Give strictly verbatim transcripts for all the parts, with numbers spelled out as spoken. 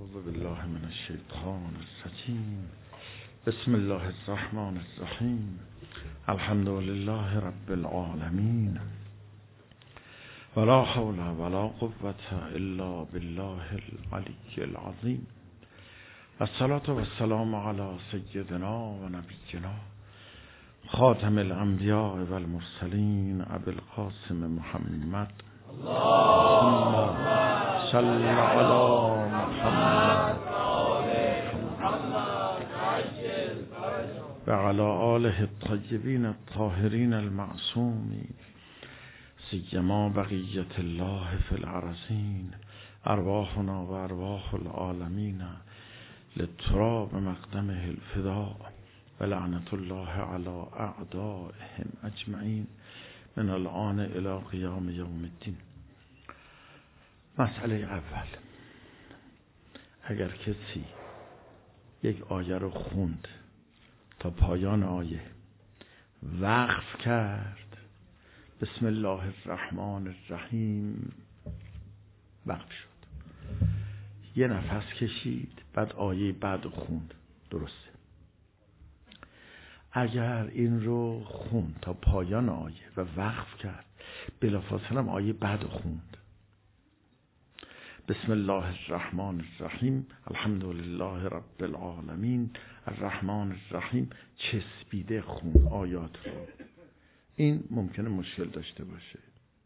اعوذ بالله من الشیطان الرجیم. بسم الله الرحمن الرحیم. الحمد لله رب العالمین ولا حول ولا قوة الا بالله العلی العظیم. الصلاة والسلام علی سیدنا و نبینا خاتم الانبیاء والمرسلین ابی القاسم محمد اللهم صل علی محمد و علی آله الطیبین الطاهرین المعصومین سیما بقیة الله فی الارضین ارواحنا و ارواح العالمین للتراب مقدمه الفداء و لعنت الله علی اعدائهم اجمعین من الآن الى قیام یوم الدین. مسئله اول، اگر کسی یک آیه رو خوند تا پایان آیه وقف کرد، بسم الله الرحمن الرحیم وقف شد، یه نفس کشید بعد آیه بعد خوند، درسته. اگر این رو خوند تا پایان آیه و وقف کرد، بلافاصله هم آیه بعد خوند، بسم الله الرحمن الرحیم الحمد لله رب العالمین الرحمن الرحیم، چسبیده خوند آیات رو، این ممکنه مشکل داشته باشه.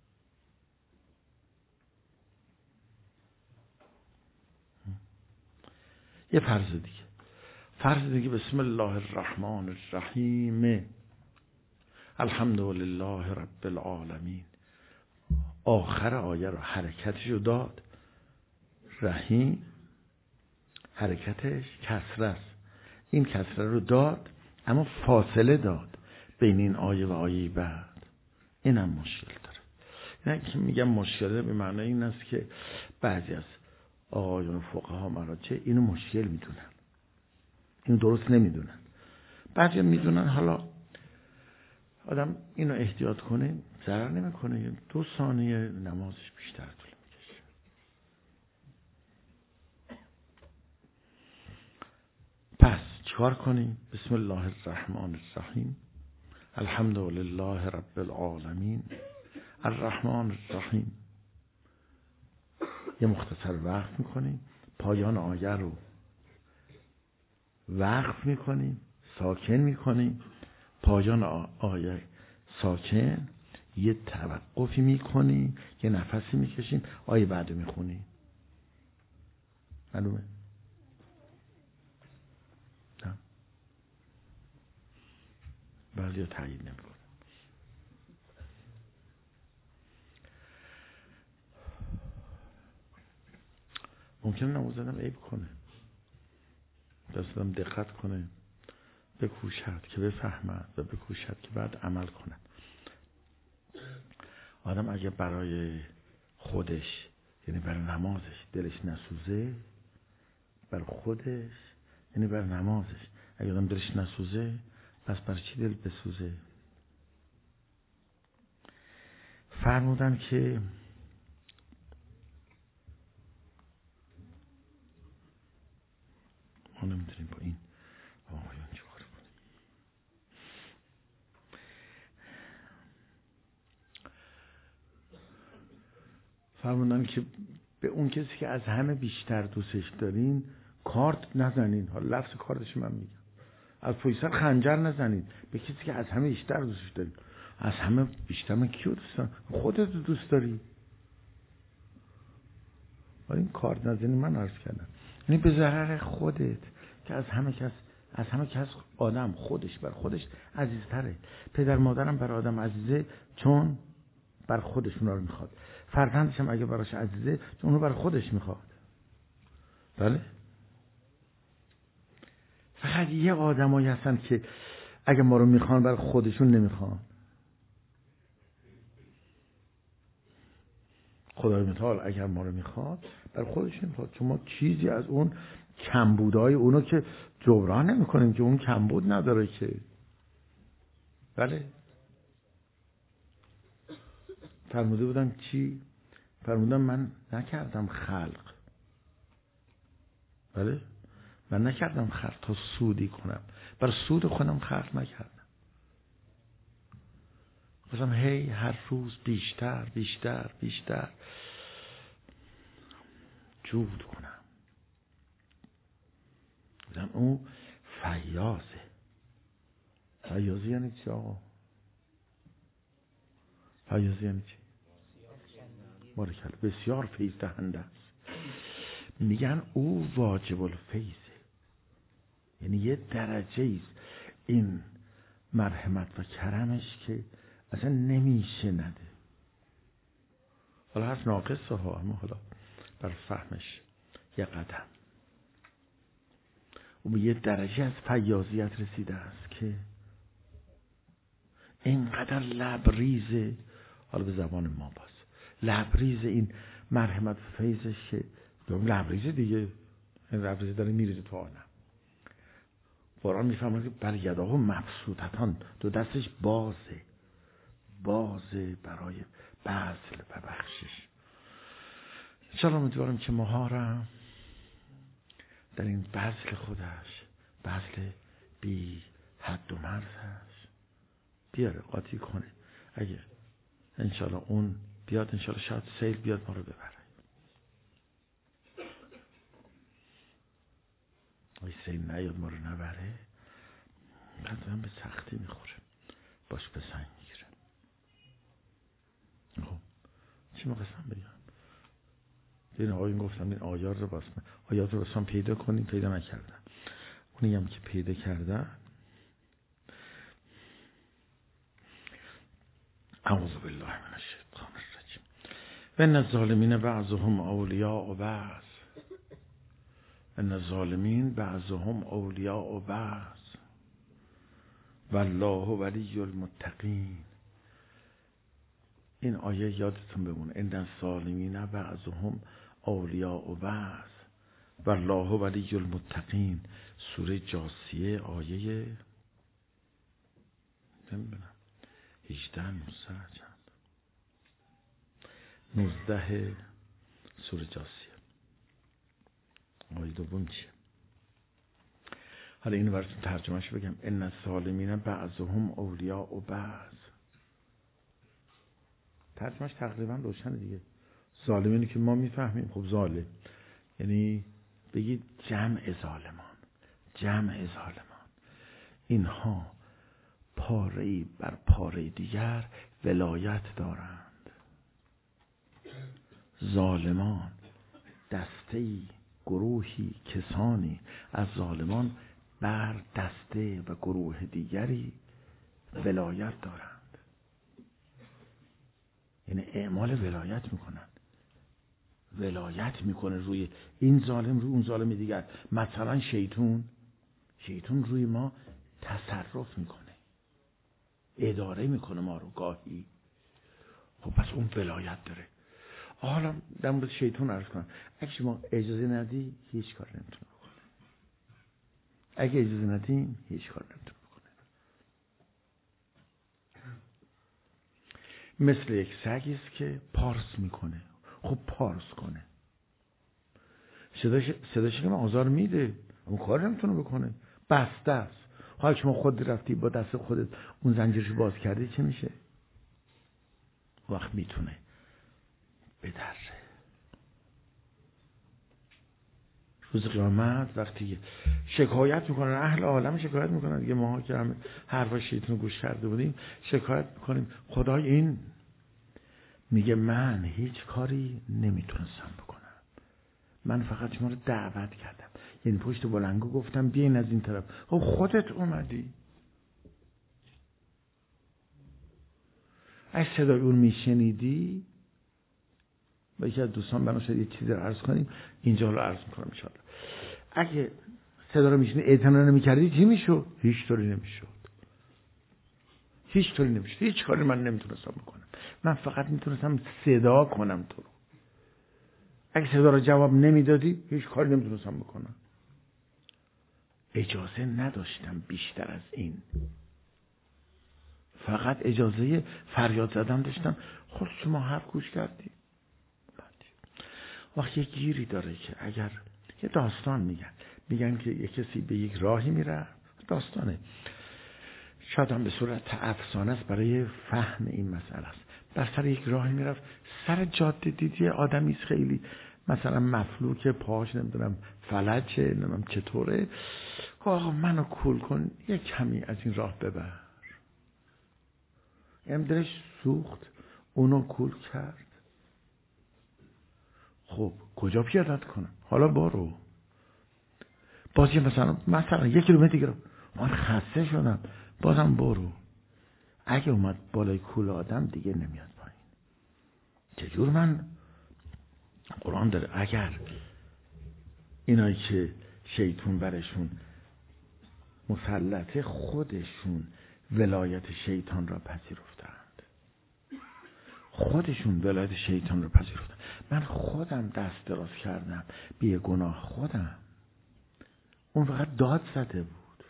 یه فرض دیگه، فرض دیگه بسم الله الرحمن الرحیم الحمد لله رب العالمین، آخر آیه رو حرکتش رو داد، رحیم حرکتش کسره است، این کسره رو داد اما فاصله داد بین این آیه و آیه بعد، اینم مشکل داره. نه که میگم مشکله به معنی این است که بعضی از آقایون فقها مراجع اینو مشکل میدونن، اینو درست نمیدونن، بعضی میدونن. حالا آدم اینو احتیاط کنه ضرر نمیکنه، دو ثانیه نمازش بیشتر طول میکشه. پس چیکار کنیم؟ بسم الله الرحمن الرحیم الحمد لله رب العالمین الرحمن الرحیم، یه مختصر وقف میکنیم، پایان آیه رو وقف میکنیم، ساکن میکنیم، پایان آیه ساکن، یه توقفی میکنیم، یه نفسی میکشیم، آیه بعد میخونیم. معلومه؟ نه؟ بعضی ها تایید نمیکنه. ممکنه نمازدم عیب کنه، دستم دقت کنه، بکوشد که بفهمد و بکوشد که بعد عمل کند. آدم اگه برای خودش، یعنی برای نمازش دلش نسوزه، برای خودش یعنی برای نمازش اگه آدم دلش نسوزه، پس برای چی دل بسوزه؟ فرمودن که ما نمیدونیم با این آقایان چه کار کنیم. فرمودن که به اون کسی که از همه بیشتر دوستش دارین کارت نزنین. حالا لفظ کارتش من میگم، از پشت سر خنجر نزنید به کسی که از همه بیشتر دوستش دارین. از همه بیشتر من کیو دوست دارم؟ خودت دوست داری. ولی این کارت نزنی من عرض کردم یعنی به ضرر خودت، که از همه کس از همه کس آدم خودش بر خودش عزیزتره. پدر مادرم بر آدم عزیزه چون بر خودش اونا رو میخواد، فرزندش هم اگه براش عزیزه چون اونو بر خودش میخواد. بله، فقط یه آدمایی هستن که اگه ما رو میخوان بر خودشون نمیخوان. خدای متعال اگر ما رو میخواد بر خودش نمیخواد، چون ما چیزی از اون کمبودهای اونو که جبران نمیکنیم، که اون کمبود نداره که. بله، فرموده بودن چی؟ فرمودن من نکردم خلق، بله، من نکردم خرج تا سودی کنم، برای سود خودم خرج نکردم. خواستم هی هر روز بیشتر بیشتر بیشتر جود کنم. بودم او فیاضه. فیاضی یعنی چی آقا؟ فیاضی یعنی چی؟ بارکالله، بسیار فیض دهنده است. میگن او واجب الفیضه، یعنی یه درجه ایست این مرحمت و کرمش که اصلا نمیشه نده. حالا هست ناقصه ها، اما حالا بر فهمش یه قدم او به یه درجه از فیاضیت رسیده است که اینقدر لبریزه، حالا به زبان ما باز لبریز این مرحمت و فیضش که لبریزه دیگه، این لبریزه داره میریزه تو آنم. قرآن میفهمه که بر یداه مبسوطتان، دو دستش بازه، بازه برای بذل و بخشش. انشاءالله امیدوارم که ماهارم در این بذل خودش، بذل بی حد و مرزش بیاره، قاطی کنه. اگه انشاءالله اون بیاد، انشاءالله شاید سیل بیاد ما رو ببره. اگه سیل نیاد ما رو نبره، قدرم به سختی میخوره، باش به سنگ میگیره. خب چی مقصم بگم؟ این آقایون گفتم این آیات رو باسم آیات رو باسم پیدا کنیم، پیدا نکردن. اونی هم که پیدا کردن، اعوذ بالله من الشیطان الرجیم. و ان الظالمین بعضهم اولیاء بعض، ان الظالمین بعضهم اولیاء بعض والله ولی المتقین. این آیه یادتون بمونه، ان الظالمین بعضهم اولیاء بعض والله ولی المتقین. سوره جاثیه آیه نمیدونم هجده نوزده چند نوزده سوره جاثیه. آیه دوم چیه؟ حالا اینو براتون ترجمهش بگم. ان الظالمین بعضهم اولیاء بعض. ترجمهش تقریبا روشنه دیگه. ظالمینی که ما میفهمیم، خب ظالم یعنی بگید جمع ظالمان، جمع ظالمان، اینها پاره‌ای بر پاره دیگر ولایت دارند. ظالمان دسته‌ای، گروهی، کسانی از ظالمان بر دسته و گروه دیگری ولایت دارند، یعنی اعمال ولایت میکنن، ولایت میکنه روی این ظالم، روی اون ظالم دیگر. مثلا شیطون شیطون روی ما تصرف میکنه، اداره میکنه ما رو گاهی. خب پس اون ولایت داره. حالا در مورد شیطان عرض کنم، اگه شما اجازه ندی هیچ کار نمیتونه بکنه. اگه اجازه ندیم هیچ کار نمیتونه بکنه. مثل یک سگی است که پارس میکنه. خب پارس کنه، صداش صداش که من آزار میده، اون کار نمیتونه بکنه، بسته است. حالا شما خود رفتی با دست خودت اون زنجیرشو باز کردی، چه میشه؟ وقت میتونه بدره. روز قیامت وقتی شکایت میکنن، اهل عالم شکایت میکنن دیگه، ماها که همه حرفا شیطان گوش کرده بودیم شکایت میکنیم، خدای این میگه من هیچ کاری نمیتونستم بکنم، من فقط شما رو دعوت کردم، یعنی پشت بلنگو گفتم بیاین از این طرف. خب خودت اومدی. اگه صدای اون میشنیدی، با یکی از دوستان بناشد یه چیزی رو عرض کنیم، اینجا رو عرض میکنم انشاءالله. اگه صدا رو میشنید اعتنا نمیکردی چی میشد؟ هیچ طوری نمیشد، هیچ طوری نمیشد، هیچ کاری من نمیتونستم بکنم. من فقط میتونستم صدا کنم تو رو. اگه صدا رو جواب نمیدادی هیچ کاری نمیتونستم بکنم. اجازه نداشتم بیشتر از این، فقط اجازه فریاد زدن داشتم. خود شما حرف گوش کردی. وقتی یه گیری داره که اگر یه داستان میگن میگن که یک کسی به یک راهی میره، داستانه شاید هم به صورت افسانه است برای فهم این مسئله است. بر سر یک راهی میرفت، سر جاده دیدی آدمی خیلی مثلا مفلوک، پاش نمیدونم فلجه، نمیدونم چطوره، آقا منو کول کن یک کمی از این راه ببر. این دلش سوخت، اونو کول کرد. خب کجا پیادت کنم؟ حالا برو. باز یه مثلا مثلا یک کیلومتر دیگه من خسته شدم، بازم برو. اگه اومد بالای کول آدم دیگه نمیاد پایین. چجور من قرآن داره اگر اینایی که شیطون برشون مسلطه خودشون ولایت شیطان را پذیرفتند، خودشون ولایت شیطان را پذیرفتند. من خودم دست دراز کردم بی گناه خودم، اون فقط داد زده بود،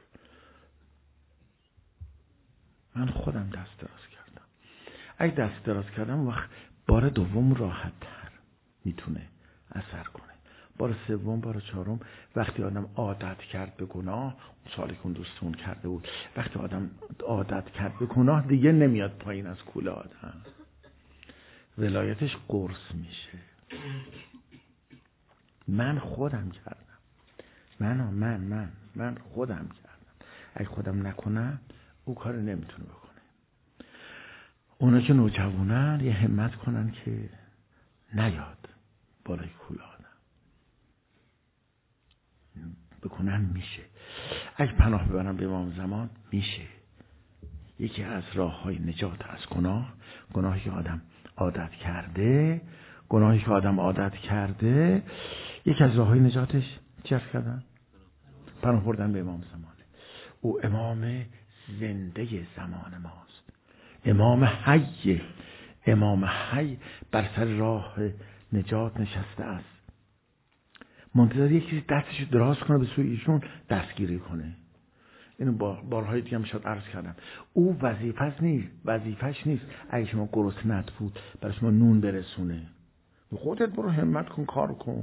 من خودم دست دراز کردم. اگه دست دراز کردم وقت بار دوم راحت تر میتونه اثر کنه. بار سوم، بار چهارم وقتی آدم عادت کرد به گناه، سوالی که اون دوستون کرده بود، وقتی آدم عادت کرد به گناه دیگه نمیاد پایین از کوله آدم، ولایتش قرص میشه. من خودم کردم، من من من من خودم کردم. اگه خودم نکنم او کار نمیتونه بکنه. اونا که نوجوانن یه همت کنن که نیاد بالای کوله آدم، بکنن میشه. اگه پناه ببرن به امام زمان میشه. یکی از راه های نجات از گناه، گناهی که آدم عادت کرده، گناهی که آدم عادت کرده یکی از راه های نجاتش چیز کردن؟ پناه بردن به امام زمانه. او امام زنده زمان ماست، امام حی، امام حی بر سر راه نجات نشسته است، منتظر یکی دستشو دراز کنه به سوی ایشون دستگیری کنه. اینو بارهای دیگه هم شاید عرض کردم. او وظیفه‌ش نیست، وظیفه‌ش نیست اگه شما گرسنه‌ت بود برای شما نون برسونه، خودت برو همت کن کار کن.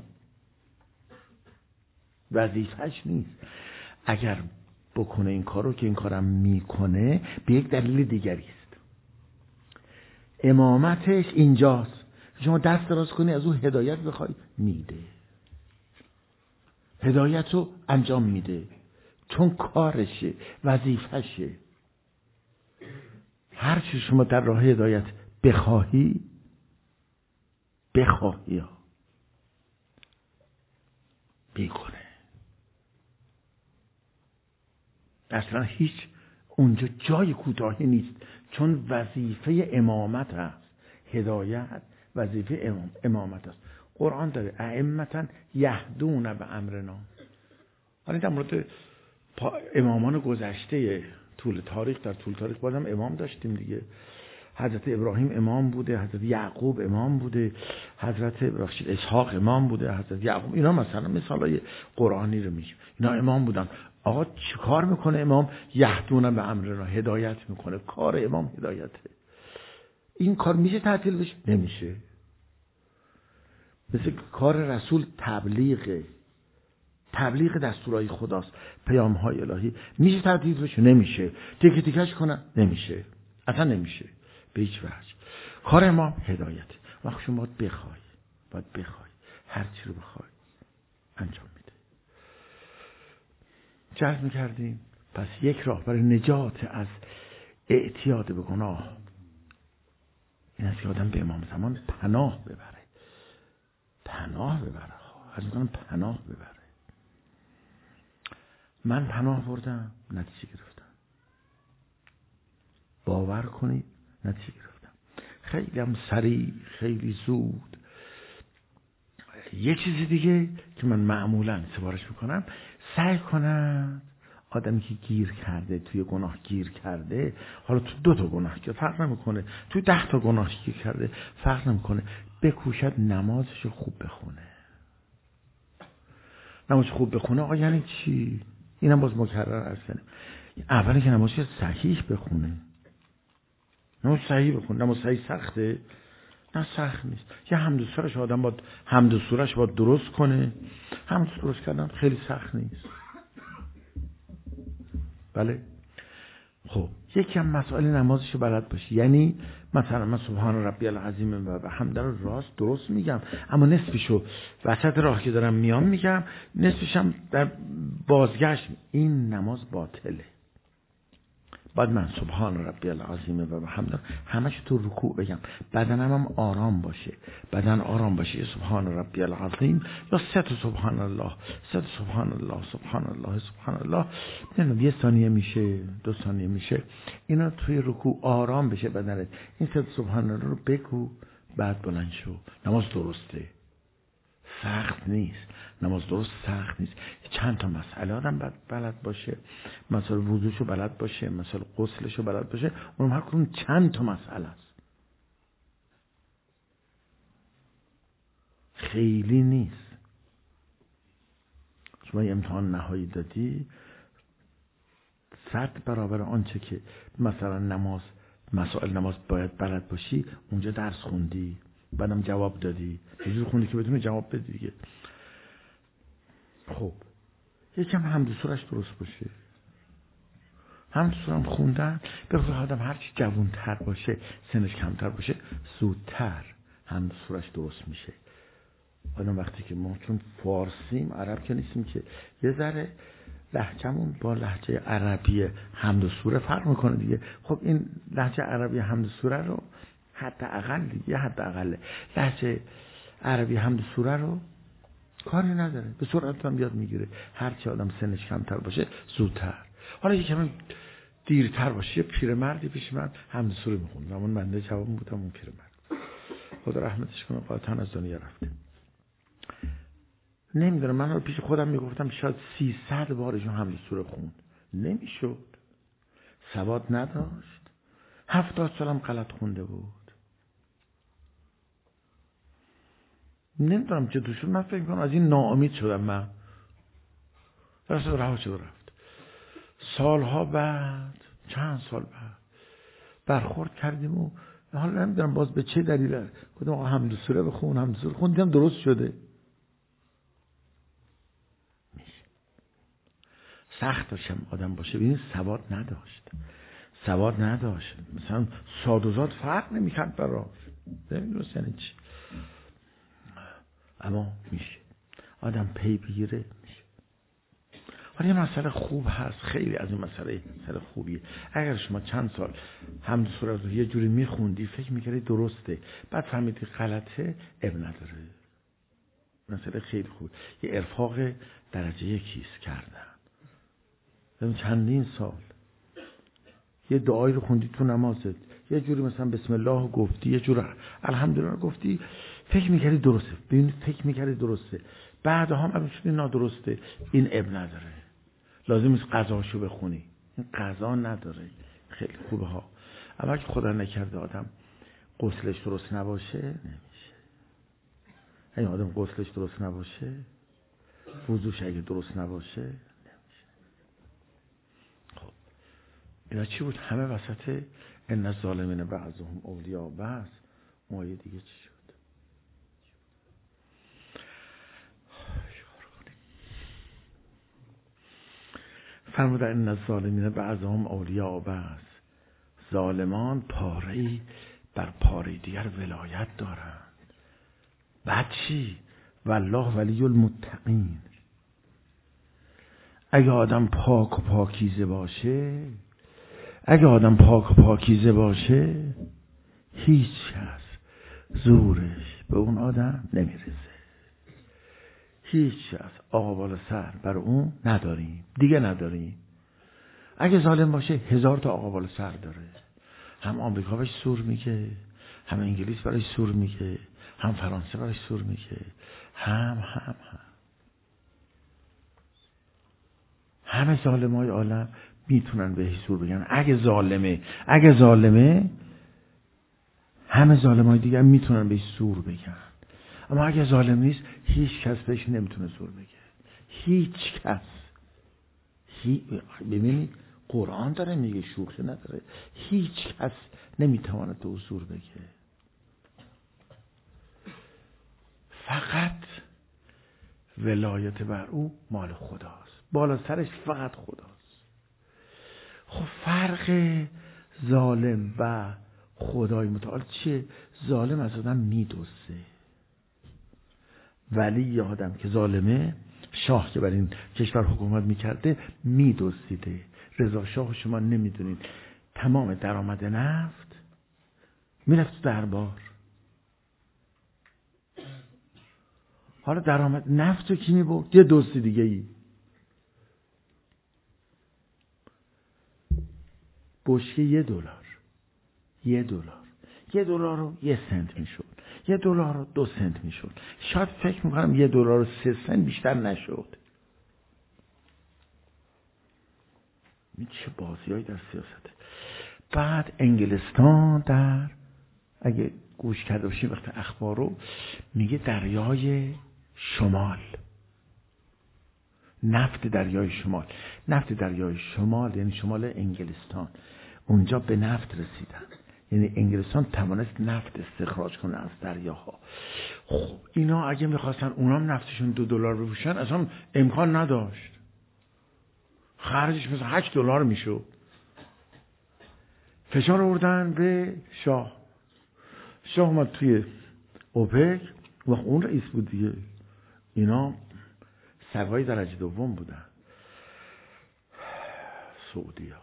وظیفه‌ش نیست. اگر بکنه این کارو که این کارم میکنه به یک دلیل دیگری است. امامتش اینجاست، شما دست دراز کنی از اون هدایت بخوای میده، هدایت رو انجام میده، چون کارشه، وظیفشه. هر چی شما در راه هدایت بخواهی بخواهی ها میکنه. اصلا هیچ اونجا جای کوتاهی نیست، چون وظیفه امامت هست، هدایت وظیفه امام، امامت هست. قرآن داره ائمةً یهدون به امرنا. حالا در مورد امامان گذشته طول تاریخ، در طول تاریخ بازم امام داشتیم دیگه. حضرت ابراهیم امام بوده، حضرت یعقوب امام بوده، حضرت بخشید اسحاق امام بوده، حضرت یعقوب. اینا مثلا مثالای قرآنی رو میگیم، اینا امام بودن. آقا چیکار میکنه امام؟ یهدون به امرنا، هدایت میکنه. کار امام هدایته. این کار میشه تعطیل بشه؟ نمیشه. مثل کار رسول تبلیغه، تبلیغ دستورهای خداست، پیام‌های الهی. میشه تعطیل بشه؟ نمیشه. تیکه تیکش کنن؟ نمیشه، اصلا نمیشه به هیچ وجه. کار امام هدایت. وقت شما باید بخوای، باید بخوای هر چی رو بخوای انجام میده. چه میکردیم؟ پس یک راه برای نجات از اعتیاد به گناه این است که آدم به امام زمان پناه ببره، پناه ببره، از میکنم پناه ببره. من پناه بردم، نتیجه گرفتم. باور کنید نتیجه گرفتم. خیلی هم سریع، خیلی زود. یه چیزی دیگه که من معمولا سفارش میکنم، سعی کنم آدمی که گیر کرده، توی گناه گیر کرده، حالا تو دو تا گناه که فرق نمیکنه، توی ده تا گناه گیر کرده فرق نمیکنه، بکوشد نمازش خوب بخونه. نماز خوب بخونه آقا یعنی چی؟ اینم باز مکرر عرض کردم. اولی که نمازش صحیح بخونه، نماز صحیح بخونه. نماز صحیح سخته؟ نه سخت نیست. یه حمد و سورش آدم باید حمد و سورش باید درست کنه. حمد و درست کردن خیلی سخت نیست. بله. خب یکی هم مسائل نمازشو بلد باشی. یعنی مثلا من سبحان ربی العظیم و حمد رو راست درست میگم، اما نصفشو وسط راه که دارم میام میگم، نصفشم در بازگشت. این نماز باطله. بعد من سبحان ربی العظیم و حمد همش تو رکوع بگم، بدنم هم آرام باشه. بدن آرام باشه، سبحان ربی العظیم یا سه تا سبحان الله، سه تا سبحان الله، سبحان الله، سبحان الله. نمیدونم یه ثانیه میشه، دو ثانیه میشه، اینا توی رکوع آرام بشه بدنت. این سه تا سبحان الله رو بگو، بعد بلند شو. نماز درسته، سخت نیست. نماز درست سخت نیست. چند تا مسئله آدم بلد باشه، مثلا وضوشو بلد باشه، مثلا غسلشو بلد باشه، اونم هر کدوم چند تا مسئله است، خیلی نیست. شما یه امتحان نهایی دادی، صد برابر آنچه که مثلا نماز، مسائل نماز باید بلد باشی، اونجا درس خوندی، بعدم جواب دادی، یه جور خوندی که بتونی جواب بدی دیگه. خب یکم حمد و سورش درست باشه. حمد و سورم خوندن به خصوص آدم هرچی جوان‌تر باشه، سنش کمتر باشه، زودتر حمد و سورش درست میشه. آدم وقتی که ما چون فارسیم، عرب که نیستیم که، یه ذره لهجه‌مون با لهجه عربی حمد و سوره فرق میکنه دیگه. خب این لهجه عربی حمد و سوره رو حداقل دیگه، حداقل لهجه عربی حمد و سوره رو کاری نداره، به سرعت هم یاد میگیره. هرچی آدم سنش کمتر باشه زودتر. حالا یکم دیرتر باشه، یه پیرمردی پیش من حمد سوره میخوند، همون بنده جوان بودم، اون پیرمرد خدا رحمتش کنه قاطعا از دنیا رفته. نمیدونم، من رو پیش خودم میگفتم شاید سیصد بارشون حمد سوره خوند، نمیشد، سواد نداشت. هفتاد سالم غلط خونده بود. نمیدونم چه دوشون، من فکر کنم از این ناامید شدم. من درست رها شد رفت. سالها بعد، چند سال بعد برخورد کردیم و حالا نمیدونم باز به چه دلیل گفتم آقا حمد سوره بخون، حمد سوره خوندم درست شده. سخت داشتم آدم باشه، ببین سواد نداشت، سواد نداشت، مثلا صاد و زاد فرق نمیکرد براش، نمیدونم یعنی چی، اما میشه آدم پی بگیره میشه. حالا یه مسئله خوب هست، خیلی از این مسئله مسئله خوبیه. اگر شما چند سال حمد سوره رو یه جوری میخوندی، فکر میکردی درسته، بعد فهمیدی غلطه، اب نداره. مسئله خیلی خوب. یه ارفاق درجه یکیست کردن. چندین سال یه دعایی رو خوندی تو نمازت، یه جوری مثلا بسم الله گفتی، یه جور الحمدلله گفتی، فکر میکردی درسته، ببین فکر میکردی درسته، بعدها هم اگه شدی نادرسته، این اب نداره، لازم نیست قضاشو بخونی، این قضا نداره. خیلی خوبه ها. اما که خدا نکرده آدم غسلش درست نباشه نمیشه. اگه آدم غسلش درست نباشه، وضوش اگه درست نباشه، اینا چی بود؟ همه وسط ان الظالمین بعضهم اولیاء بعض. مایه دیگه چی شد؟ فرمودن ان الظالمین بعضهم اولیاء بعض. ظالمان پاره‌ای بر پاره دیگر ولایت دارند. بعد چی؟ والله ولی المتقین. اگه آدم پاک و پاکیزه باشه، اگه آدم پاک و پاکیزه باشه، هیچ کس زورش به اون آدم نمیرسه. هیچ کس آقا بالا سر بر اون نداریم، دیگه نداریم. اگه ظالم باشه هزار تا آقا بالا سر داره. هم آمریکا بهش سور میگه، هم انگلیس برای سور میگه، هم فرانسه برای سور میگه، هم هم هم همه ظالمای عالم میتونن بهش سور بگن. اگه ظالمه، اگه ظالمه همه ظالمای دیگه میتونن بهش سور بگن. اما اگه ظالم نیست، هیچ کس بهش نمیتونه سور بگه. هیچ کس. هی... ببینید قرآن داره میگه، شوخی نداره. هیچ کس نمیتواند به او سور بگه. فقط ولایت بر او مال خداست، بالا سرش فقط خداست. خب فرق ظالم و خدای متعال چیه؟ ظالم از آدم میدزده، ولی یه آدم که ظالمه، شاه که بر این کشور حکومت میکرده میدزدیده. رضا شاه شما نمیدونید تمام درآمد نفت میرفت دربار. حالا درآمد نفت رو کی میبرد؟ یه دزد دیگه ای. بشکه یه دلار، یه دلار یه دلار رو یه سنت میشد، یه دلار رو دو سنت میشد. شاید فکر میکنم یه دلار رو سه سنت بیشتر نشد. این چه بازیایی در سیاسته. بعد انگلستان در، اگه گوش کرده باشیم وقت اخبار رو، میگه دریای شمال، نفت دریای شمال. نفت دریای شمال یعنی شمال انگلستان، اونجا به نفت رسیدن. یعنی انگلستان توانست نفت استخراج کنه از دریاها. خب اینا اگه میخواستن اونام نفتشون دو دلار بفروشن اصلا امکان نداشت، خرجش مثلا هشت دلار میشد. فشار آوردن به شاه. شاه اومد توی اوپک و اون رئیس بود دیگه. اینا سوای درجه دوم بودن، سعودیا.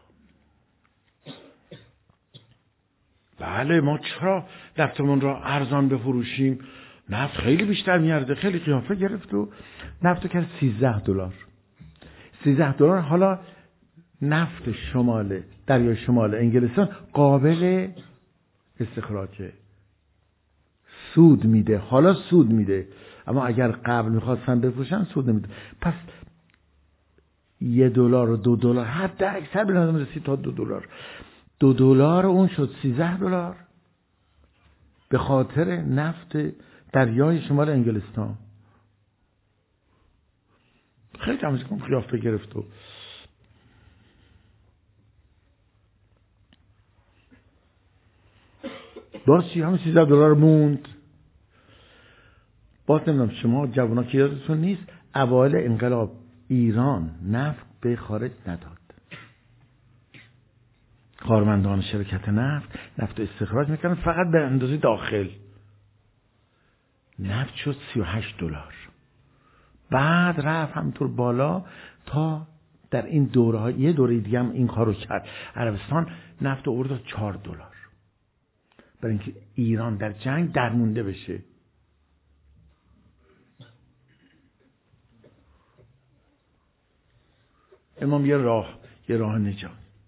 بله ما چرا نفتمون را ارزان بفروشیم؟ نفت خیلی بیشتر میارزه. خیلی قیافه گرفت و نفت کرد سیزده دلار. سیزده دلار. حالا نفت شمال دریای شمال انگلستان قابل استخراجه، سود میده. حالا سود میده، اما اگر قبل میخواستن بفروشن سود نمیده. پس یه دلار و دو دلار حتی اکثر به نظر رسید تا دو دلار. دو دلار اون شد سیزده دلار به خاطر نفت دریای شمال انگلستان. خیلی تماسی کن قیافه گرفت و باز چی همه سیزده دلار موند. باز نمیدونم شما جوانا که یادتون نیست اوایل انقلاب ایران نفت به خارج نداد. کارمندان شرکت نفت نفت استخراج میکنن فقط به اندازه داخل. نفت شد سی و هشت دلار. بعد رفت همینطور بالا تا در این دوره ها، یه دوره دیگه هم این کارو کرد. عربستان نفت آورد چهار دلار برای اینکه ایران در جنگ درمونده بشه. امام یه راه یه راه نجات،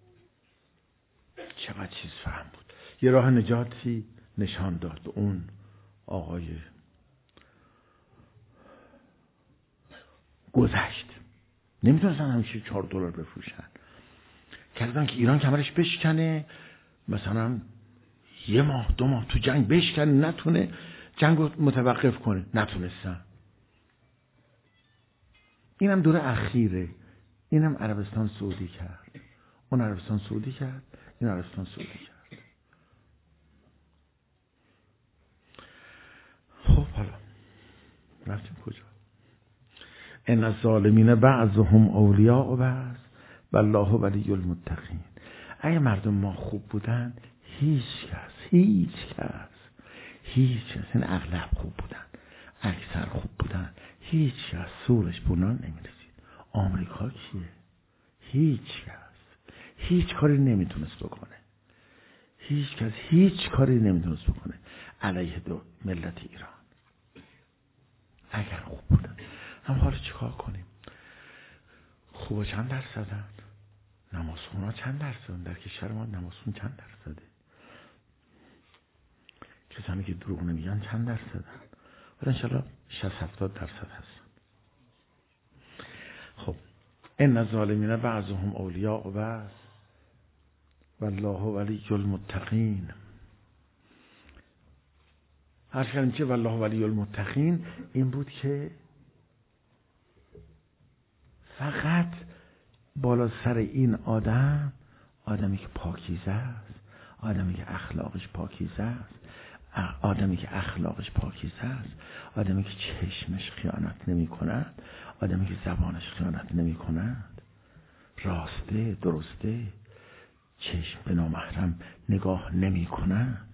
چقدر چیز فهم بود، یه راه نجاتی نشان داد. اون آقای گذشت. نمیتونستن همیشه چهار دلار بفروشن. کردن که ایران کمرش بشکنه، مثلا یه ماه دو ماه تو جنگ بشکنه، نتونه جنگ رو متوقف کنه. نتونستن. اینم دوره اخیره. اینم عربستان سعودی کرد، اون عربستان سعودی کرد، این عربستان سعودی کرد. خب حالا رفتیم کجا؟ ان الظالمین بعضهم اولیاء بعض والله ولی المتقین. اگه مردم ما خوب بودن هیچ کس هیچ کس هیچ کس این اغلب خوب بودن، اکثر خوب بودن، هیچ کس سورش بنان نمیرسید. آمریکا کیه؟ هیچ کس هیچ کاری نمیتونست بکنه. هیچ کس هیچ کاری نمیتونست بکنه علیه دو ملت ایران اگر خوب بودن. هم حالا چیکار کنیم؟ خوبا چند درصدن؟ نمازخونا چند درصدن؟ در کشور ما نمازخون چند درصده؟ کسانی که دروغ نمیگن چند درصدن؟ ولی انشالله شصت هفتاد درصد هستن. خب ان الظالمین بعضهم اولیاء بعض والله ولی المتقین. هر کردیم که والله ولی المتقین این بود که فقط بالا سر این آدم، آدمی که پاکیزه است، آدمی که اخلاقش پاکیزه است، آدمی که اخلاقش پاکیزه است، آدمی که چشمش خیانت نمی کند، آدمی که زبانش خیانت نمی کند، راسته، درسته، چشم به نامحرم نگاه نمی کند،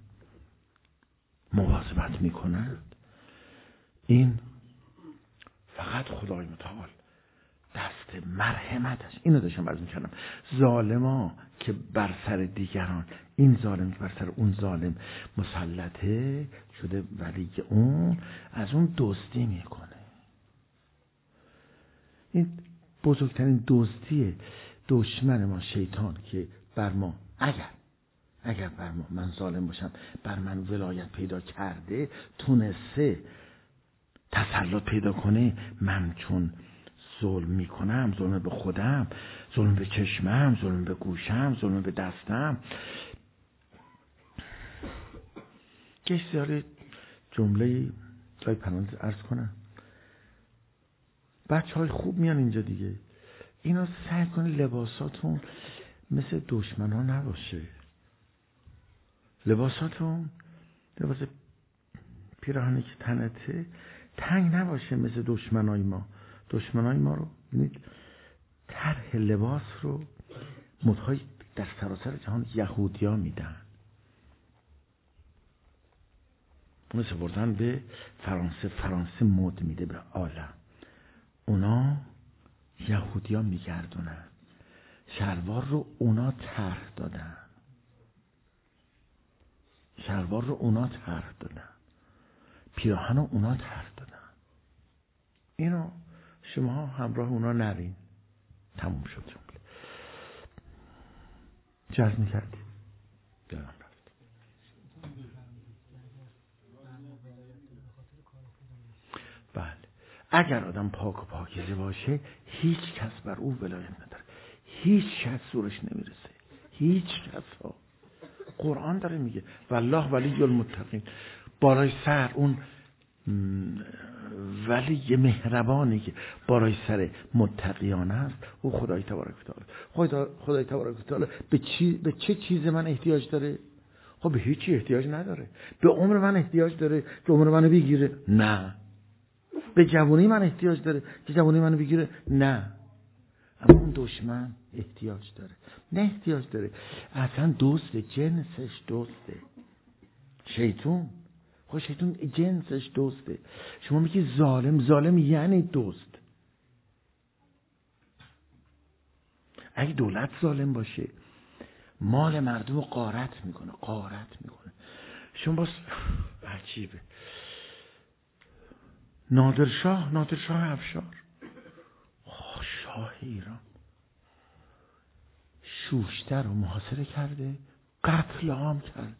مواظبت می کند، این فقط خدای متعال دست مرحمتش. اینو داشتم عرض می‌کردم. ظالما که بر سر دیگران، این ظالم که بر سر اون ظالم مسلطه شده، ولی اون از اون دزدی میکنه. این بزرگترین دزدیه دشمن ما شیطان که بر ما، اگر اگر بر ما، من ظالم باشم، بر من ولایت پیدا کرده، تونسته تسلط پیدا کنه، من چون ظلم میکنم، ظلم به خودم، ظلم به چشمم، ظلم به گوشم، ظلم به دستم. کسی داره جمله جای پرانتز عرض کنم، بچه های خوب میان اینجا دیگه، اینا سعی کنید لباساتون مثل دشمن ها نباشه. لباساتون، لباس پیراهنی که تنته تنگ نباشه مثل دشمنای ما. دشمنای ما رو ببینید، طرح لباس رو مدهای در سراسر جهان یهودیا میدن. اون سپردن به فرانسه، فرانسه مد میده به عالم، اونا یهودیا میگردونن. شلوار رو اونا طرح دادن، شلوار رو اونا طرح دادن، پیراهن رو اونا طرح دادن. اینو شما همراه اونا نرین. تموم شد جمله. جذب میکردیم دارم رفت. بله، اگر آدم پاک و پاکیزه باشه، هیچ کس بر او ولایت نداره، هیچ کس زورش نمیرسه، هیچ کس ها. قرآن داره میگه والله ولی المتقین. بالای سر اون ولی مهربانی که بالای سر متقیان است، او خدای تبارک و تعالی. خدای خدای تبارک و تعالی به چی، به چه چیز من احتیاج داره؟ خب به هیچی احتیاج نداره. به عمر من احتیاج داره که عمر منو بگیره؟ نه. به جوانی من احتیاج داره که جوانی منو بگیره؟ نه. اما اون دشمن احتیاج داره. نه احتیاج داره، اصلا دوسته، جنسش دوسته. شیطون، خب شیطون جنسش دوسته. شما میگی ظالم، ظالم یعنی دوست. اگه دولت ظالم باشه، مال مردم رو غارت میکنه، غارت میکنه. شما باز عجیبه. نادرشاه، نادرشاه افشار، شاه ایران، شوشتر رو محاصره کرده، قتل عام کرده،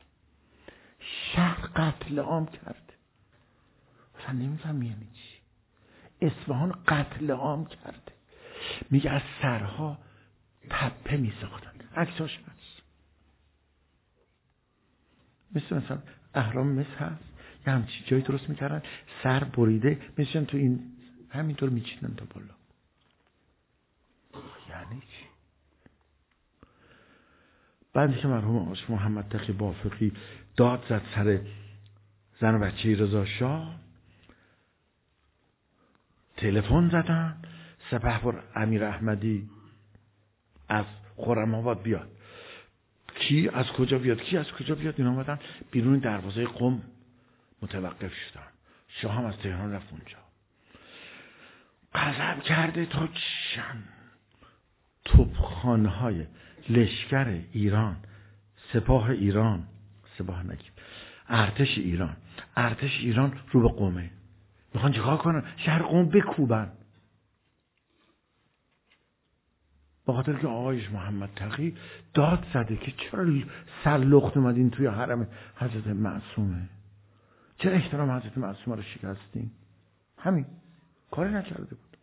شهر قتل عام کرده. اصلا نمیفهم یعنی چی. اصفهان قتل عام کرده. میگه از سرها تپه میساختن، عکساش هست. مثل مثلا اهرام مصر هست، یه همچی جایی درست میکردن، سر بریده میشن تو این همینطور میچینن تا بالا. یعنی چی؟ بعدی که مرحوم آقا محمد تقی بافقی داد زد سر زن و بچه رضا شاه، تلفن زدن سپهبد امیر احمدی از خرم‌آباد بیاد. کی از کجا بیاد، کی از کجا بیاد؟ اینا اومدن بیرون دروازه قم متوقف شدن. شاه هم از تهران رفت اونجا. غضب کرده تا چند توپخانه‌های لشکر ایران، سپاه ایران، سپاه نگیم، ارتش ایران، ارتش ایران رو به قمه. میخوان چیکار کنن؟ شهر قم بکوبن. با خاطر که آقایش محمد تقی داد زده که چرا سرلخت اومدین توی حرم حضرت معصومه، چرا احترام حضرت معصومه رو شکستین. همین، کاری نکرده بود.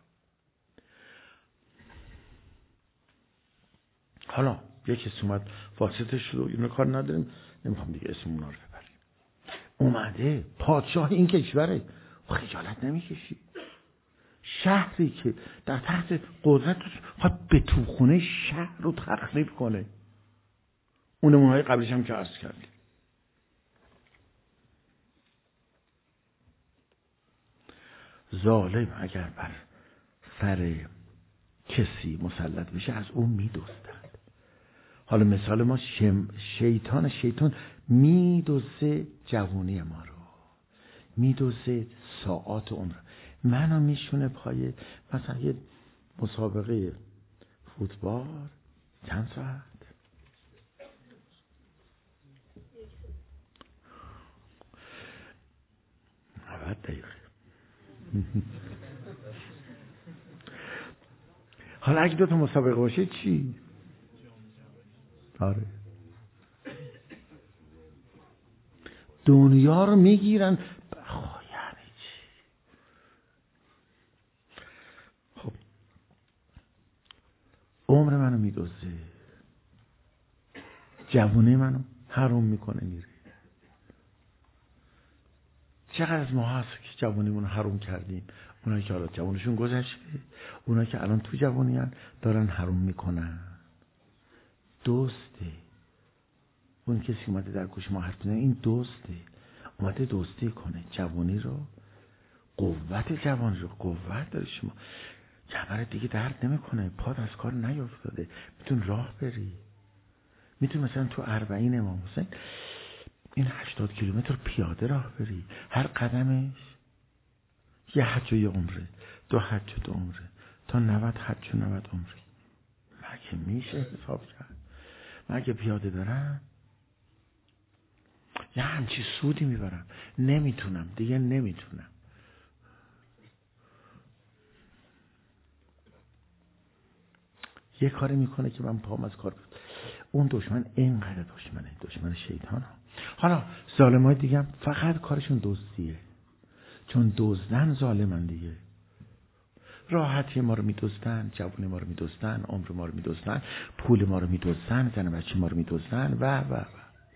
حالا یک کسی اومد واسطه شد و اینو کار نداریم، نمیخوام دیگه اسم اونا رو ببریم. اومده پادشاه این کشوره، خجالت نمیکشی؟ شهری که در تحت قدرت خواهد به توخونه شهر رو تخریب کنه. اون نمونه‌های قبلیش هم که عرض کردیم. ظالم اگر بر سر کسی مسلط بشه از اون میدزدند. حالا مثال ما شم شیطان شیطان میدزده جوانی ما رو، میدزده ساعات عمر منو، میشونه پای مثلا یه مسابقه فوتبال چند ساعت، نود دقیقه. حالا اگه دو تا مسابقه باشه چی؟ آره دنیا رو میگیرن. خب یعنی چی؟ خب عمر منو میدوزه، جوونه منو حروم میکنه میره. چقدر از ما هست که جوونیمون رو حروم کردیم؟ اونایی که حالا جوونشون گذشته، اونایی که الان تو جوونی هن دارن حروم میکنن. دوسته اون کسی اومده در گوش ما حرف بزنه، این دوسته اومده دوستی کنه جوانی رو، قوت جوان رو. قوت داری شما، کمرت دیگه درد نمیکنه، پات از کار نیافتاده، میتون راه بری، میتون مثلا تو اربعین امام حسین این هشتاد کیلومتر پیاده راه بری، هر قدمش یه حج و یه عمره، دو حج و دو عمره، تا نود حج و نود عمره. مگه میشه حساب کرد؟ مگه پیاده برم یه همچی سودی میبرم؟ نمیتونم دیگه، نمیتونم. یه کاری میکنه که من پام از کار بود. اون دشمن اینقدر دشمنه، دشمن شیطان ها. حالا ظالم های دیگه هم فقط کارشون دزدیه، چون دزدن ظالمن دیگه. راحتی ما رو میدزدن، جوانی ما رو میدزدن، عمر ما رو میدزدن، پول ما رو میدزدن، زن بچه ما رو میدزدن و و و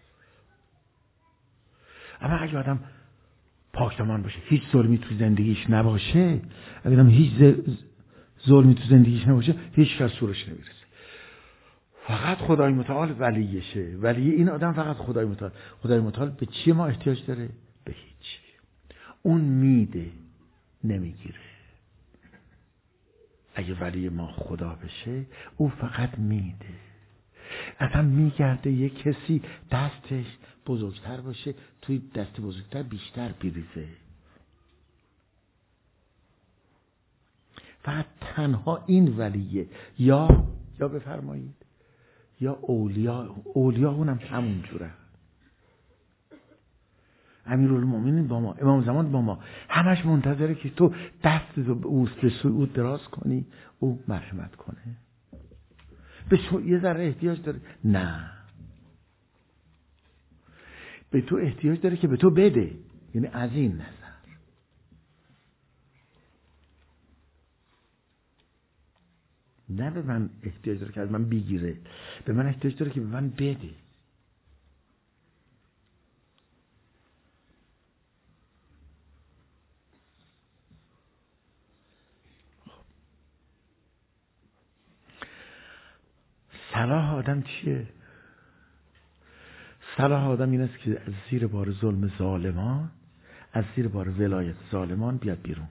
اما اگه آدم پاکدامن باشه، هیچ ظلمی تو زندگیش نباشه، اگه آدم هیچ ظلمی تو زندگیش نباشه، هیچ کس سورش نمیرسه. فقط خدای متعال ولیشه. ولی این آدم فقط خدای متعال. خدای متعال به چی ما احتیاج داره؟ به هیچ. اون میده، نمیگیره. اگه ولی ما خدا بشه، او فقط میده. اصلا میگرده یه کسی دستش بزرگتر باشه، توی دست بزرگتر بیشتر بریزه. فقط تنها این ولیه. یا یا بفرمایید یا اولیاء. اولیاء اونم همون جوره. امیرالمومنین با ما، امام زمان با ما، همش منتظره که تو دست رو به سوی او دراز کنی، او مرحمت کنه. به تو یه ذره احتیاج داره؟ نه، به تو احتیاج داره که به تو بده. یعنی از این نظر نه به من احتیاج داره که از من بگیره، به من احتیاج داره که به من بده. صلاح آدم چیه؟ صلاح آدم این است که از زیر بار ظلم ظالمان، از زیر بار ولایت ظالمان بیاد بیرون،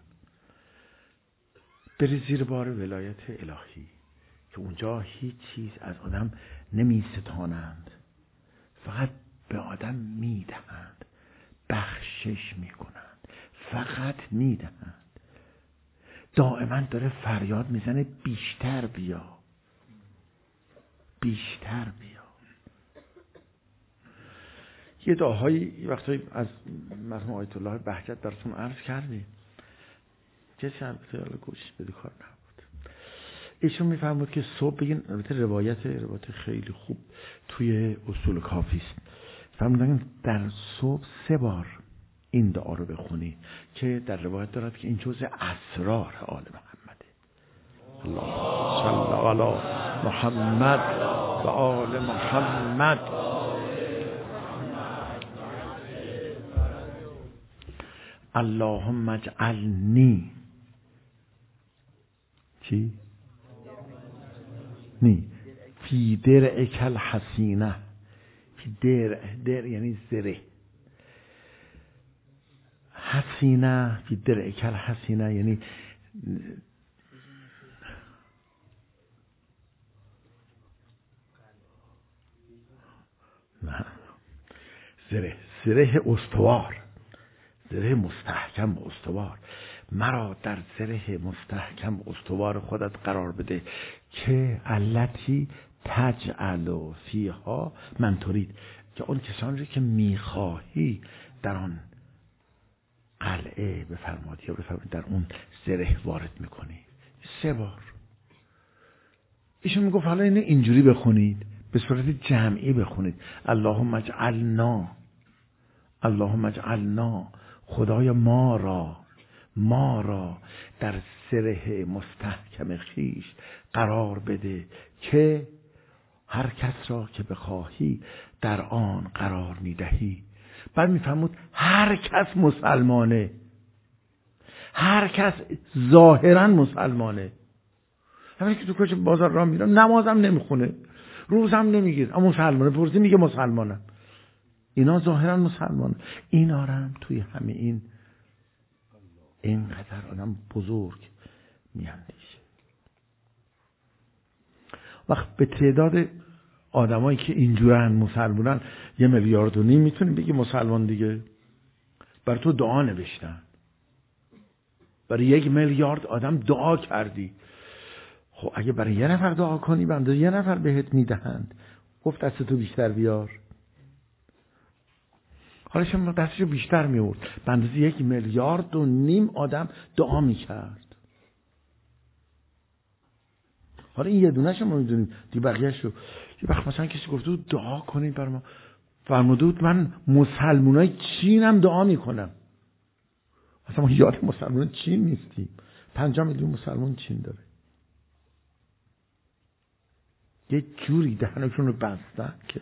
بری زیر بار ولایت الهی که اونجا هیچ چیز از آدم نمی ستانند، فقط به آدم می دهند، بخشش می کنند، فقط می دهند. دائما داره فریاد میزنه بیشتر بیا، بیشتر بیا. یه دعاهایی وقتی از مرحوم آیت الله بهجت براتون عرض کردیم، کسی البته حالا گوش بده کار نبود. ایشون میفرمود که صبح بگین، البته روایت روایت خیلی خوب توی اصول کافی است، فرمودن در صبح سه بار این دعا رو بخونی که در روایت دارد که این جزء اسرار آل محمده. اللهم صل علی محمد و آل محمد. اللهم اجعلنی چی؟ نی فی درعک الحسینه. فی درع، درع یعنی زره. حسینه فی درعک الحسینه، یعنی نه زره زره استوار، زره مستحکم و استوار. مرا در زره مستحکم استوار خودت قرار بده که التی تجعل فیها من ترید، که اون کسانی که میخواهی در آن قلعه بفرماد یا بفرماد در اون زره وارد میکنی. سه بار ایشون میگفت حالا اینه اینجوری بخونید، به صورت جمعی بخونید. اللهم اجعلنا، اللهم اجعلنا، خدای ما را، ما را در زره مستحکم خیش قرار بده که هر کس را که بخواهی در آن قرار میدهی. بعد میفهمود هر کس مسلمانه، هر کس ظاهرا مسلمانه. همین که تو کوچه بازار راه میره نمازم نمیخونه، روزم نمیگیره، اما مسلمانه. پرسی میگه مسلمانم. اینا ظاهرا مسلمانه. اینا رو هم توی همه این اینقدر آدم بزرگ میاندیشه. وقت به تعداد آدمایی که اینجورن مسلمانن یه میلیارد و نیم میتونی بگی مسلمان دیگه. بر تو دعا نوشتن، برای یک میلیارد آدم دعا کردی. خب اگه برای یه نفر دعا کنی بنده یه نفر بهت میدهند. گفت دستتو بیشتر بیار، حالا شما دستشو بیشتر میورد، بنده یک میلیارد و نیم آدم دعا میکرد. حالا این یه دونه شما میدونیم دی بقیه‌شو. یه وقت مثلا کسی گفت بود دعا کنید بر ما، فرموده بود من مسلمانای چینم دعا میکنم. اصلا ما یاد مسلمان چین نیستیم. پنجاه میلیون مسلمان چین داره. یه جوری دهنشون رو بستن که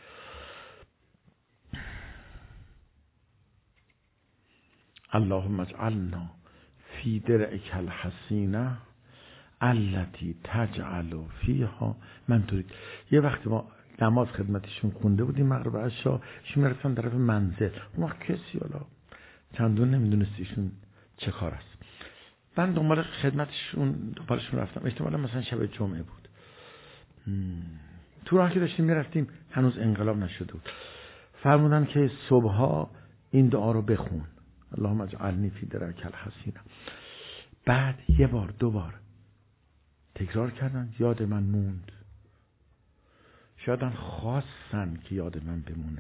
اللهم اجعلنا فی درعک الحسینه التی تجعل فیها من ترید. یه وقتی ما نماز خدمتشون خونده بودیم مغرب عشا، ایشون میرفتن طرف منزل. اون وقت کسی حالا چندون نمیدونست ایشون چه کار است. من دنبال خدمتشون دنبالشون رفتم. احتمالا مثلا شب جمعه بود. تو راه که داشتیم میرفتیم هنوز انقلاب نشده بود. فرمودن که صبحها این دعا رو بخون، اللهم اجعلنی فی درعک الحسینه. بعد یه بار دو بار تکرار کردن، یاد من موند. شاید هم خواستن که یاد من بمونه.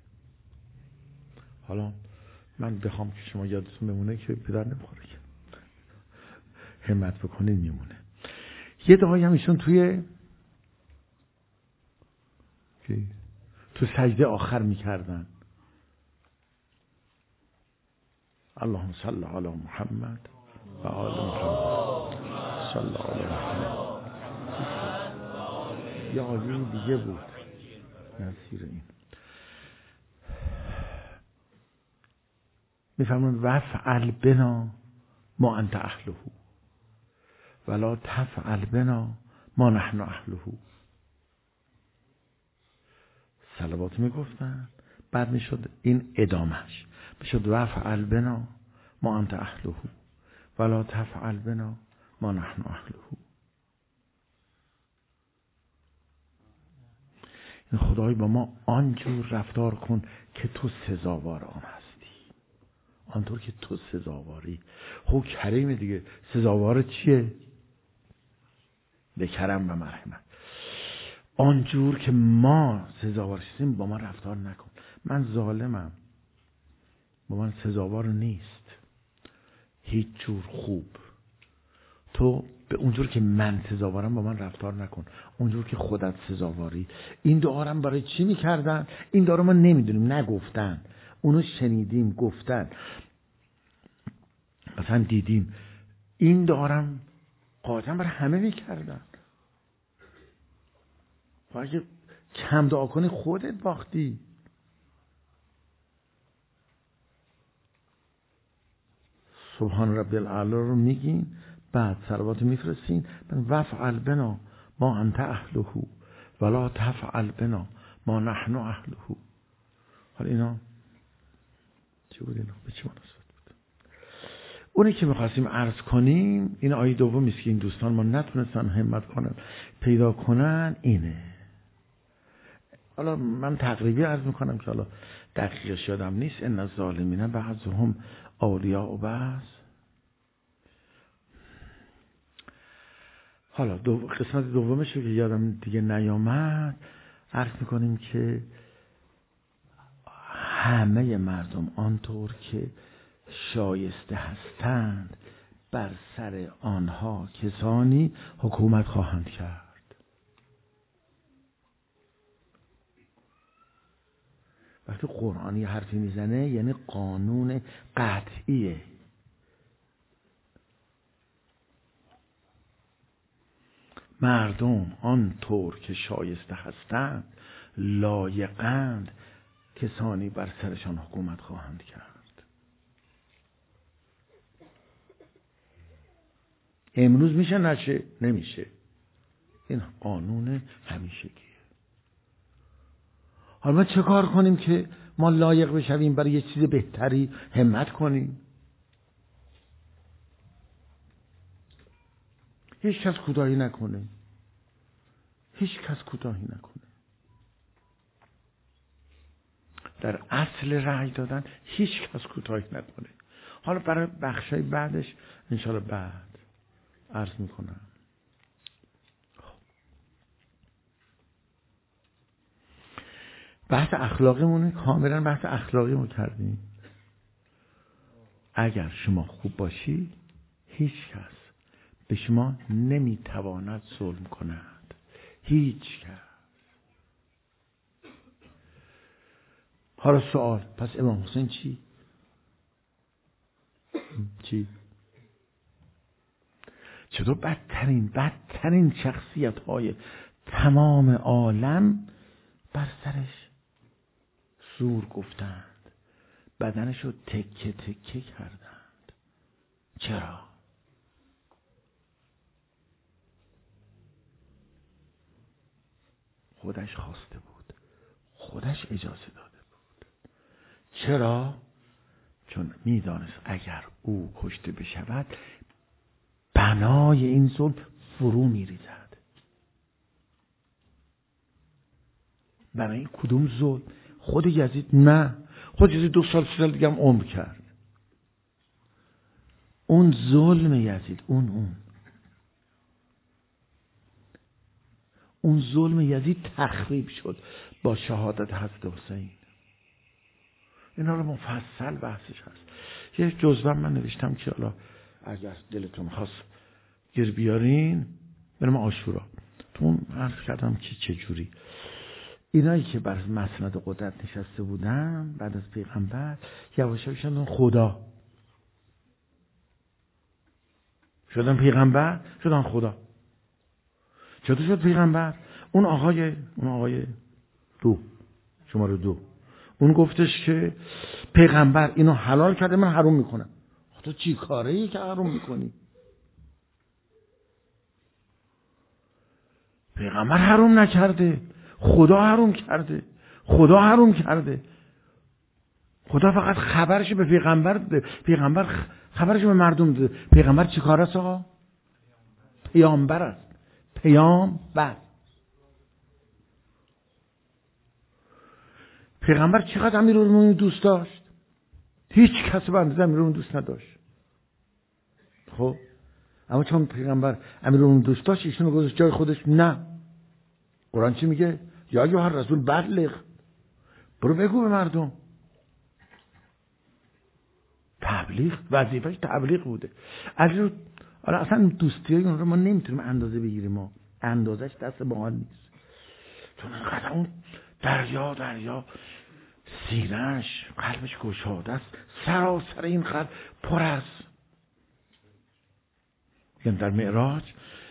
حالا من بخوام که شما یادتون بمونه که پدر نمیخوره که همت بکنید میمونه. یه دعایی هم ایشون توی تو سجده آخر میکردن، اللهم صل علی محمد و آل محمد صل علی محمد. یه آیه دیگه بود نصیر این میفرمون وفعل بنا ما انت اهله ولا تفعل بنا ما نحن اهله. صلوات میگفتن، بعد میشد این ادامش میشد وفعل بنا ما انت اهله ولا تفعل بنا ما نحن اهله. این خدای با ما آنجور رفتار کن که تو سزاوار آن هستی، آنطور که تو سزاواری. خب کریم دیگه، سزاوار چیه؟ به کرم و مرحمت. آنجور که ما سزاوار هستیم با ما رفتار نکن. من ظالمم، با من سزاوار نیست هیچ جور خوب. تو به اونجور که من سزاوارم با من رفتار نکن، اونجور که خودت سزاواری. این دعا رو برای چی میکردن؟ این دعا رو ما نمیدونیم، نگفتن، اونو شنیدیم گفتن، مثلا دیدیم. این دعا رو قاطعا برای همه میکردن. و اگه کم دعا کنی خودت باختی. سبحان ربی الاعلی رو میگین، بعد صلوات میفرستین، وفعل بنا ما انت اهله ولا تفعل بنا ما نحن اهله. حالا اینا چی بود؟ اینا به چی مناسبت بود؟ اونی که میخواستیم عرض کنیم، این آیه دومی است که این دوستان ما نتونستن همت کنن پیدا کنن، اینه. حالا من تقریبی عرض میکنم که حالا دقیقش یادم نیست. ان الظالمین بعضهم اولیاء بعض. حالا دو قسمت دومش رو که یادم دیگه نیامد عرض میکنیم که همه مردم آنطور که شایسته هستند بر سر آنها کسانی حکومت خواهند کرد. وقتی قرآن یه حرفی میزنه یعنی قانون قطعیه. مردم آنطور که شایسته هستند لایقند کسانی بر سرشان حکومت خواهند کرد. امروز میشه نشه؟ نمیشه. این قانون همیشگیه. حالا ما چه کار کنیم که ما لایق بشویم برای یه چیز بهتری همت کنیم؟ هیچ کس کوتاهی نکنه. هیچ کس کوتاهی نکنه. در اصل رأی دادن هیچ کس کوتاهی نکنه. حالا برای بخشای بعدش انشالله بعد عرض میکنم. بحث اخلاقیمون کاملا بحث اخلاقیمون کردیم. اگر شما خوب باشی هیچ کس به شما نمیتواند ظلم کند. هیچ کس. حالا سوال، پس امام حسین چی؟ چی؟ چطور بدترین بدترین شخصیت های تمام عالم بر سرش زور گفتند، بدنش رو تکه تکه کردند. چرا؟ خودش خواسته بود، خودش اجازه داده بود. چرا؟ چون میدانست اگر او کشته بشود بنای این ظلم فرو میریزد. برای این کدوم ظلم؟ خود یزید نه، خود یزید دو سال سه سال دیگه هم عمر کرد. اون ظلم یزید، اون اون اون ظلم یزید تخریب شد با شهادت حضرت حسین. اینا رو مفصل بحثش هست. یه جزوه من نوشتم که حالا اگر دلتون خواست گیر بیارین برم عاشورا. تو اون عرض کردم که چجوری اینایی که بر مسند قدرت نشسته بودن بعد از پیغمبر یواش یواش شدن خدا، شدن پیغمبر، شدن خدا. چطور شد پیغمبر؟ اون آقای اون آقای دو شماره دو اون گفتش که پیغمبر اینو حلال کرده من حرام میکنم. تو چی کاره ای که حرام میکنی؟ پیغمبر حرام نکرده، خدا حرام کرده. خدا حرام کرده. خدا فقط خبرش به پیغمبر ده. پیغمبر خبرش به مردم ده. پیغمبر چی کار است آقا؟ پیامبر است. پیامبر. پیغمبر چقدر امیرالمومنین دوست داشت؟ هیچ کس به اندازه امیرالمومنین دوست نداشت. خب اما چون پیغمبر امیرالمومنین دوست داشت ایشونو گذاشت جای خودش. نه، قرآن چی میگه؟ یا یا هر رسول بلغ، برو بگو به مردم. تبلیغ، وظیفه‌اش تبلیغ بوده. علی حالا اصلا دوستی های اون رو ما نمیتونیم اندازه بگیریم. ما اندازش دست ما نیست. چون اینقدر اون دریا دریا سینه‌اش قلبش گشاده است، سراسر این قلب پر از. یعنی در معراج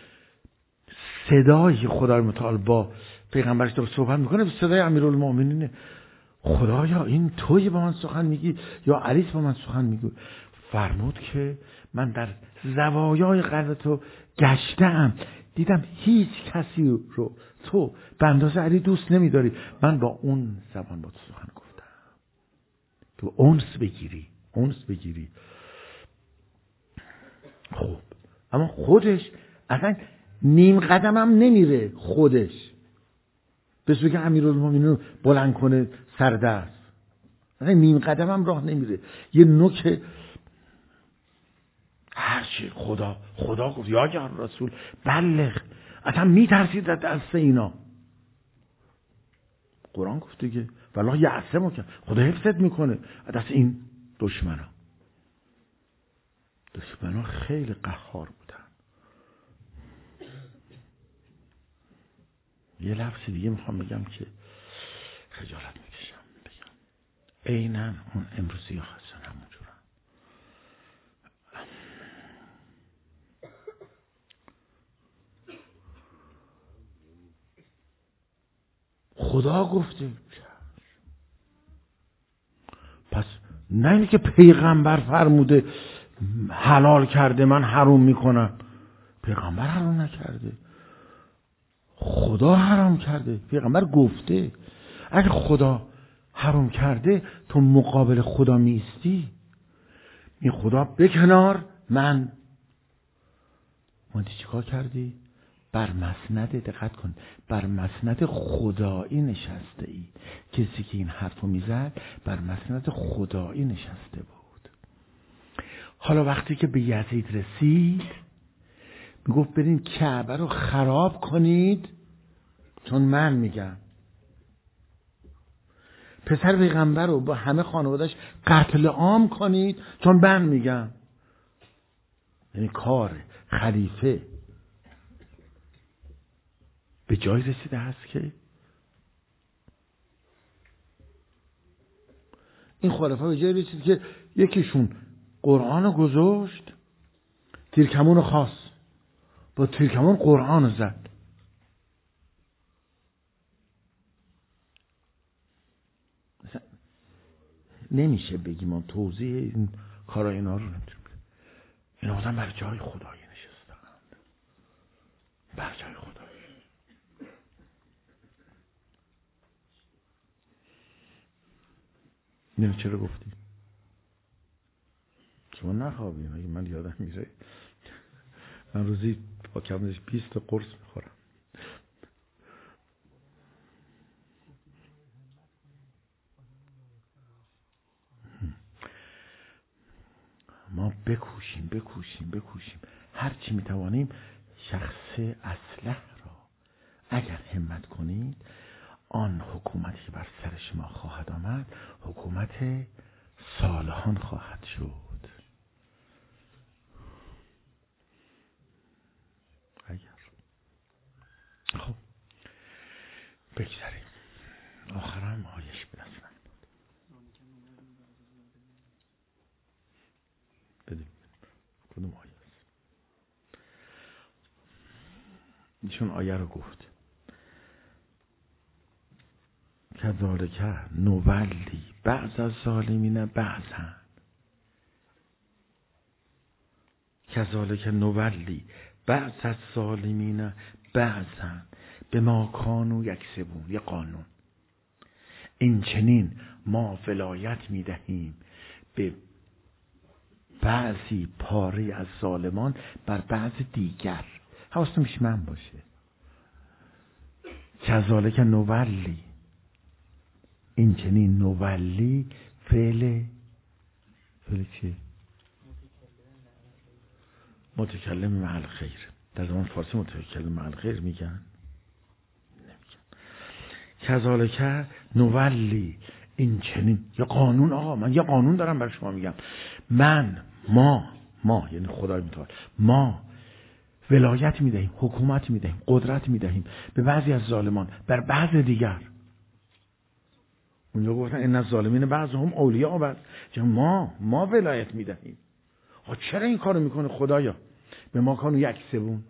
صدای خدای متعال با پیغمبرش داره صحبت میکنه، به صدای امیرالمومنین. خدایا این توی با من سخن میگی یا علی با من سخن میگی؟ فرمود که من در زوایای قلب تو گشتم، دیدم هیچ کسی رو تو به اندازه علی دوست نمیداری. من با اون زبان با تو سخن گفتم، تو انس بگیری، انس بگیری. خب اما خودش اصلا نیم قدم هم نمیره. خودش بس بگه امیرالمومنین رو بلند کنه سر دست، اصلا نیم قدم هم راه نمیره. یه نوک هرچی خدا خدا گفت یا جهر رسول بلغ، اصلا میترسید از دست اینا. قرآن گفت دیگه والله یعصمک که خدا حفظت میکنه از دست این دشمنا. دشمنا خیلی قهار بودن. یه لفظ دیگه میخوام بگم که خجالت میکشم بگم، عیناً اون امروزی ها هستن همونجورن. خدا گفته پس نه اینه که پیغمبر فرموده حلال کرده من حرام میکنم. پیغمبر حرام نکرده، خدا حرام کرده. پیغمبر گفته اگه خدا حرام کرده تو مقابل خدا میستی، این خدا بکنار من مادی چیکار کردی؟ بر مسند، دقت کن، بر مسند خدایی نشسته ای. کسی که این حرفو میزد بر مسند خدایی نشسته بود. حالا وقتی که به یزید رسید میگفت برین کعبه رو خراب کنید چون من میگم. پسر پیغمبر رو با همه خانواده‌اش قتل عام کنید چون من میگم. یعنی کار خلیفه به جای رسیده هست که این خلفا به جای رسید که یکیشون قرآن رو گذاشت، تیرکمون رو خواست، با تیرکمون قرآن رو زد. مثلا نمیشه بگیم ما توضیح این کارا اینا رو نمیتونیم. اینا بودن بر جای خدایی نشستند، بر جای خدایی. نه چرا گفتی؟ شما نخوابیم. اگه من یادم میره من روزی با کمش بیست تا قرص میخورم. ما بکوشیم بکوشیم بکوشیم هر چی میتوانیم شخص اصلح را اگر همت کنید، آن حکومتی که بر سر شما خواهد آمد حکومت صالحان خواهد شد. اگر خب بگذاریم آخرم آیش برسن بدیم کدوم آیه است؟ ایشون آیه رو گفت کذالک نولی بعض از ظالمین بعضا، کذالک نولی بعض از ظالمین بعضا به ما کانوا یکسبون. یه قانون، این چنین ما ولایت میدهیم به بعضی پاره از ظالمان بر بعض دیگر. حواستون پیش من باشه. کذالک نولی، این چنین نولی فعل فعل چیه؟ متکلم مع الخیر. در زمان فارسی متکلم مع الخیر میگن؟ نمیگن. کذالک نولی، این چنین یه قانون. آقا من یه قانون دارم برای شما میگم. من ما ما یعنی خدای متعال ما ولایت میدهیم، حکومت میدهیم، قدرت میدهیم به بعضی از ظالمان بر بعض دیگر. اونجا گفتن ان الظالمین بعضهم اولیاء بعض. ما ما ولایت میدهیم. ها چرا این کارو میکنه خدایا؟ به ما کانوا یکسبون،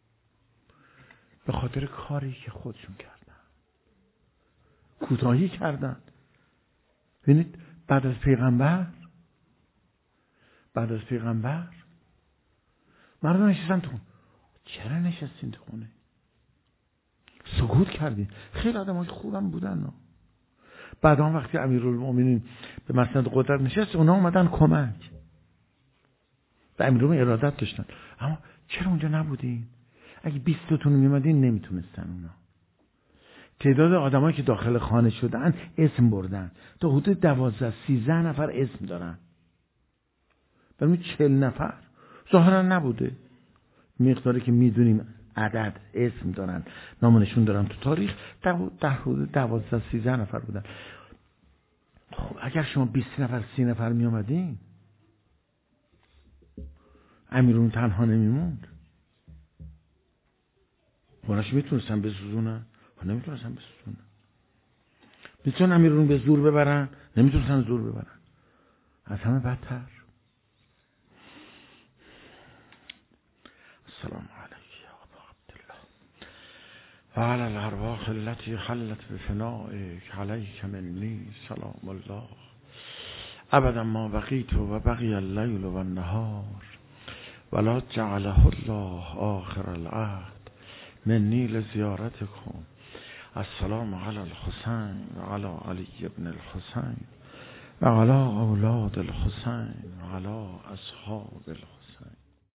به خاطر کاری که خودشون کردن، کوتاهی کردن. ببینید بعد از پیغمبر بعد از پیغمبر مردم نشستن تو. چرا نشستین تو خونه؟ سکوت کردین. خیلی آدمای خوبم بودن نه. بعد آن وقتی امیرالمومنین به مسند قدرت نشست اونا اومدن کمک. به امیرالمومنین ارادت داشتن، اما چرا اونجا نبودین؟ اگه بیست تون میومدین نمیتونستن اونا. تعداد آدمایی که داخل خانه شدن اسم بردن، تا حدود دوازده سیزده نفر اسم دارن. برای چهل نفر ظاهرا نبوده. مقداری که میدونیم عدد اسم دارن، نام نشون دارن تو تاریخ، در حدود دوازده سیزده نفر بودن. خب اگر شما بیست نفر سی نفر می آمدین امیرالمومنین تنها نمیموند. خونش میتونستن بسوزونن؟ نمیتونستن بسوزونن. میتونن امیرالمومنین به زور ببرن؟ نمیتونستن زور ببرن. از همه بدتر. السلام علیک یا ابا عبدالله و علی الارواح التي حلت بفنائک علیک منی سلام الله ابدا ما بقیت و بقی اللیل و النهار ولا جعله الله آخر العهد منی لزیارتکم. السلام علی الحسین و علی علی ابن الحسین و علی اولاد الحسین و علی اصحاب الحسین.